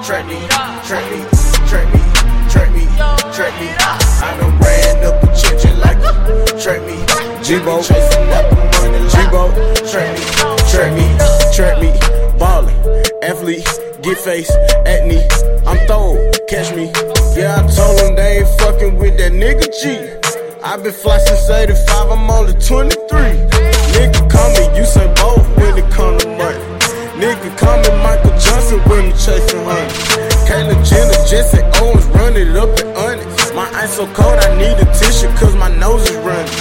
track me, track me, track me, track me, track me. I done ran up a check just like track me. G-Bo, chasing out the money. G-Bo, track me, ballin', athlete, get face, acne. I'm thrown, catch me. Yeah, I told them they ain't fucking with that nigga G. I been fly since 85, I'm only 23. Nigga call me Usain Bolt when it come to money. Nigga call me Michael Johnson when I'm chasing honey. Caitlyn Jenner, Jesse Owens, run it up and on it. My eyes so cold, I need a tissue cause my nose is running.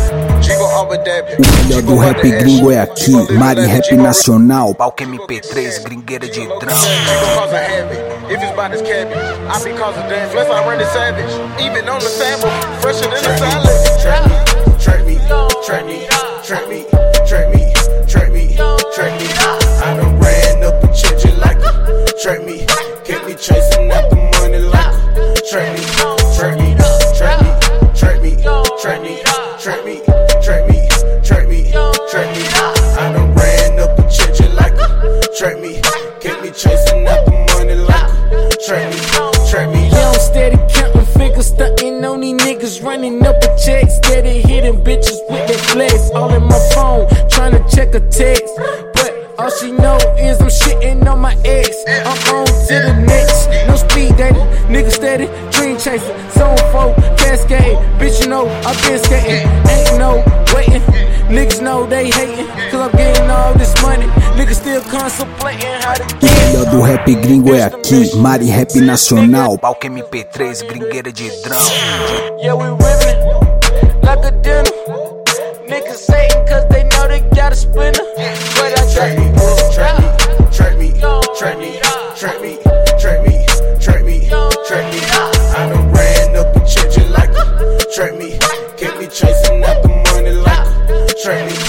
O melhor do rap gringo é aqui, Mari Rap Nacional, Palco MP3, gringueira de drum. If it's about this cabbage, I be causing damage. Plus I run it savage, even on the sample, fresher than the salad. Track me, track me, track me, track me, track me, track me, track me. I done ran up a check just like track me. Kept me chasing out the money like track me, track me, track me, track me, track me, track me, track me, track me, track me. I done ran up a check just like track me. Kept me chasing out the money like track me, track me. Yeah, I'm steady counting figures, stunting on these niggas, running up a check, steady hitting bitches with their flex. All in my phone, trying to check a text, but all she know is I'm shitting on my ex. I'm on to the next, no speed dating, nigga steady, dream chasing, zone 4, cascade, bitch you know I been skating, ain't no waiting. Niggas know they hating, cause I'm getting all this money. Niggas still contemplating how to get. O melhor do rap gringo é aqui, Mari Rap Nacional, Palco MP3, gringueira de drum. Yeah, we rippin' like a dinner. Niggas hating cause they know they got a spinner. But I track me, track me, track me, track me, track me, track me, track me, track me. I done ran up a check just like track me. Kept me chasing out the money like track me.